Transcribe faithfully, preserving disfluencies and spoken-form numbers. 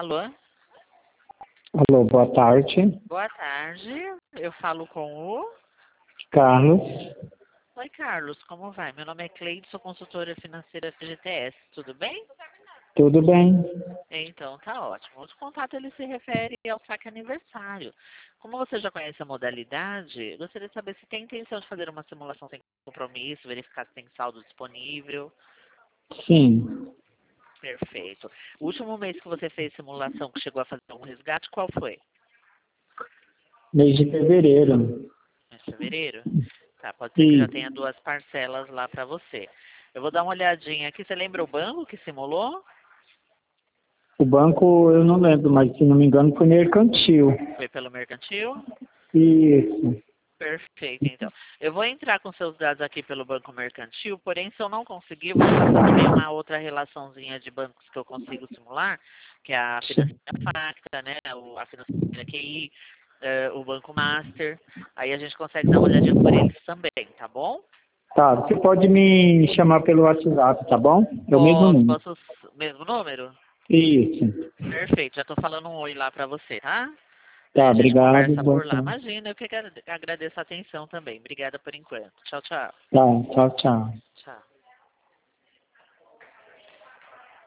Alô? Alô, boa tarde. Boa tarde. Eu falo com o... Carlos. Oi, Carlos. Como vai? Meu nome é Cleide, sou consultora financeira F G T S. Tudo bem? Tudo bem? Então, tá ótimo. O contato ele se refere ao saque aniversário. Como você já conhece a modalidade, gostaria de saber se tem intenção de fazer uma simulação sem compromisso, verificar se tem saldo disponível. Sim. Perfeito. O último mês que você fez simulação, que chegou a fazer um resgate, qual foi? Mês de fevereiro. Em fevereiro? Tá, pode ser que já Sim. tenha duas parcelas lá para você. Eu vou dar uma olhadinha aqui. Você lembra o banco que simulou? O banco eu não lembro, mas se não me engano foi mercantil. Foi pelo mercantil? Isso. Perfeito, então. Eu vou entrar com seus dados aqui pelo banco mercantil, porém, se eu não conseguir, eu vou te passar também uma outra relaçãozinha de bancos que eu consigo simular, que é a financeira Facta, né, o- a financeira Q I, eh, o Banco Master. Aí a gente consegue dar uma olhadinha por eles também, tá bom? Tá, você pode me chamar pelo WhatsApp, tá bom? É o mesmo Posso, número. posso, mesmo número? Isso. Perfeito, já estou falando um oi lá para você, tá? Aí Tá, a gente obrigado. conversa Boa por lá. tarde. Imagina, eu que agra- agradeço a atenção também. Obrigada por enquanto. Tchau, tchau. Tá, tchau, tchau. Tchau.